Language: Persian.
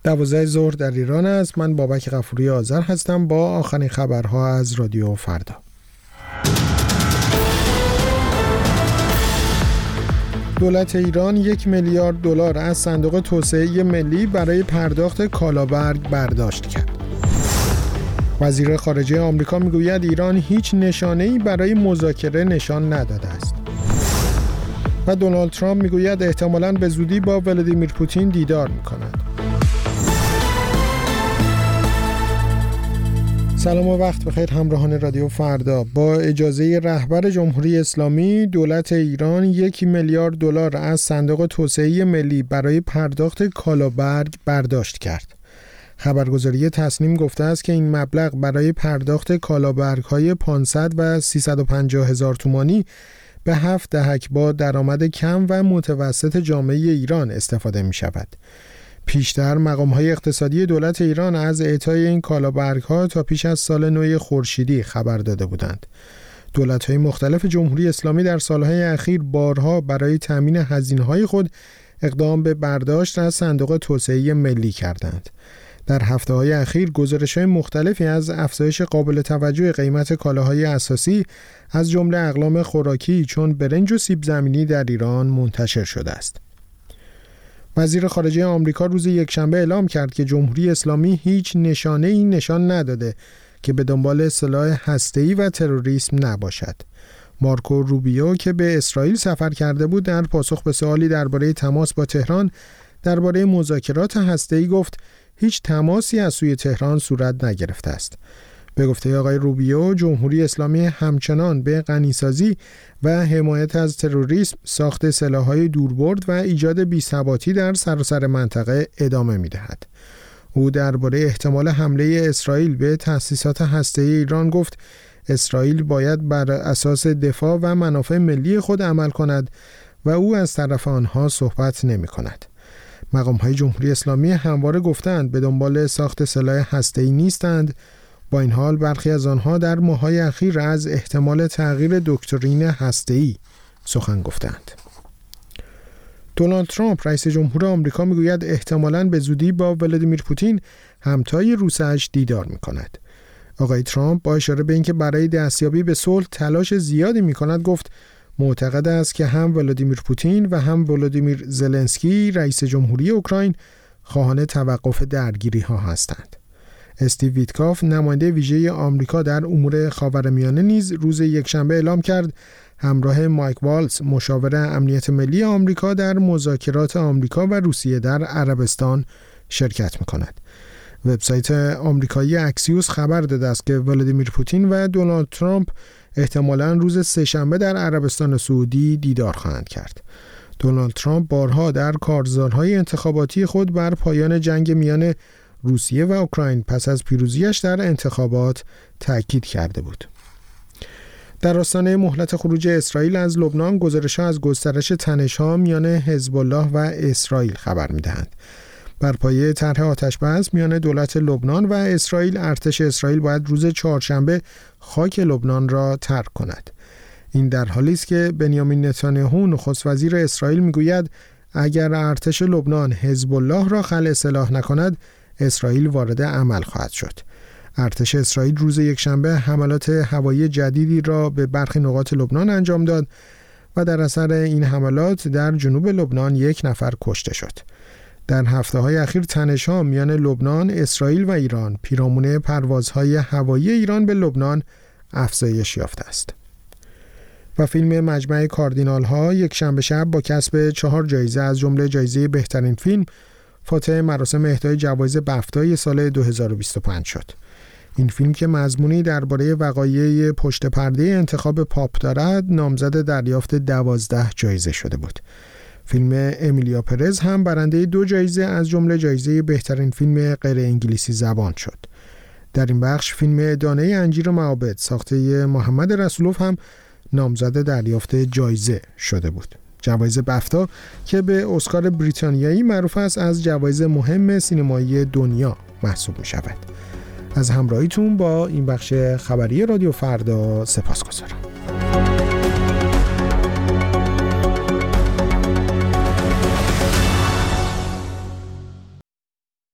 12 ظهر در ایران است. من بابک غفوری آذر هستم با آخرین خبرها از رادیو فردا. دولت ایران 1 میلیارد دلار از صندوق توسعه ملی برای پرداخت کالابرگ برداشت کرد. وزیر خارجه آمریکا میگوید ایران هیچ نشانه‌ای برای مذاکره نشان نداده است. و دونالد ترامپ میگوید احتمالاً به زودی با ولادیمیر پوتین دیدار میکند. سلام و وقت بخیر همراهان رادیو فردا. با اجازه رهبر جمهوری اسلامی، دولت ایران 1 میلیارد دلار از صندوق توسعه ملی برای پرداخت کالابرگ برداشت کرد. خبرگزاری تصنیم گفته است که این مبلغ برای پرداخت کالابرگ‌های 500 و 350 هزار تومانی به 7 دهک با درآمد کم و متوسط جامعه ایران استفاده می شود. پیشتر مقام‌های اقتصادی دولت ایران از اعطای این کالابرگ‌ها تا پیش از سال نو خورشیدی خبر داده بودند. دولت‌های مختلف جمهوری اسلامی در سالهای اخیر بارها برای تامین هزینه‌های خود اقدام به برداشت از صندوق توسعه ملی کردند. در هفته‌های اخیر گزارش‌های مختلفی از افزایش قابل توجه قیمت کالاهای اساسی از جمله اقلام خوراکی چون برنج و سیب زمینی در ایران منتشر شده است. وزیر خارجه آمریکا روز یکشنبه اعلام کرد که جمهوری اسلامی هیچ نشانه‌ای نشان نداده که به دنبال سلاح هسته‌ای و تروریسم نباشد. مارکو روبیو که به اسرائیل سفر کرده بود در پاسخ به سوالی درباره تماس با تهران درباره مذاکرات هسته‌ای گفت هیچ تماسی از سوی تهران صورت نگرفته است. به گفته آقای روبیو، جمهوری اسلامی همچنان به غنیسازی و حمایت از تروریسم، ساخت سلاح‌های دوربرد و ایجاد بی‌ثباتی در سراسر منطقه ادامه می‌دهد. او درباره احتمال حمله اسرائیل به تأسیسات هسته‌ای ایران گفت اسرائیل باید بر اساس دفاع و منافع ملی خود عمل کند و او از طرف آنها صحبت نمی‌کند. مقام‌های جمهوری اسلامی همواره گفتند به دنبال ساخت سلاح هسته‌ای نیستند. با این حال برخی از آنها در ماه‌های اخیر از احتمال تغییر دکترین هسته‌ای سخن گفتند. دونالد ترامپ رئیس جمهور آمریکا میگوید احتمالاً به زودی با ولادیمیر پوتین همتای روسش دیدار می‌کند. آقای ترامپ با اشاره به اینکه برای دستیابی به صلح تلاش زیادی می‌کند گفت معتقد است که هم ولادیمیر پوتین و هم ولادیمیر زلنسکی رئیس جمهوری اوکراین خواهان توقف درگیری‌ها هستند. استیو ویتکاف نماینده ویژه آمریکا در امور خاورمیانه نیز روز یکشنبه اعلام کرد همراه مایک والتز مشاور امنیت ملی آمریکا در مذاکرات آمریکا و روسیه در عربستان شرکت می‌کند. وبسایت آمریکایی اکسیوس خبر داده است که ولادیمیر پوتین و دونالد ترامپ احتمالاً روز سه‌شنبه در عربستان سعودی دیدار خواهند کرد. دونالد ترامپ بارها در کارزارهای انتخاباتی خود بر پایان جنگ میان روسیه و اوکراین پس از پیروزیش در انتخابات تاکید کرده بود. در آستانه مهلت خروج اسرائیل از لبنان، گزارش‌ها از گسترش تنش‌ها میان حزب الله و اسرائیل خبر می‌دهند. بر پایه طرح آتش‌بس میان دولت لبنان و اسرائیل، ارتش اسرائیل باید روز چهارشنبه خاک لبنان را ترک کند. این در حالی است که بنیامین نتانیاهو نخست وزیر اسرائیل میگوید اگر ارتش لبنان حزب الله را خلع سلاح نکند، اسرائیل وارد عمل خواهد شد. ارتش اسرائیل روز یکشنبه حملات هوایی جدیدی را به برخی نقاط لبنان انجام داد و در اثر این حملات در جنوب لبنان 1 نفر کشته شد. در هفته‌های اخیر تنش‌ها میان لبنان، اسرائیل و ایران پیرامون پروازهای هوایی ایران به لبنان افزایش یافته است. و فیلم مجمع کاردینال‌ها یکشنبه شب با کسب 4 جایزه از جمله جایزه بهترین فیلم فاتح مراسم اهدای جوایز بفتای سال 2025 شد. این فیلم که مضمونی درباره وقایع پشت پرده انتخاب پاپ دارد، نامزد دریافت 12 جایزه شده بود. فیلم امیلیا پرز هم برنده 2 جایزه از جمله جایزه بهترین فیلم غیر انگلیسی زبان شد. در این بخش فیلم دانه انجیر معابد ساخته محمد رسولوف هم نامزد دریافت جایزه شده بود. جوایز بفتا که به اسکار بریتانیایی معروف است از جوایز مهم سینمایی دنیا محسوب می شود. از همراهیتون با این بخش خبری رادیو فردا سپاسگزارم.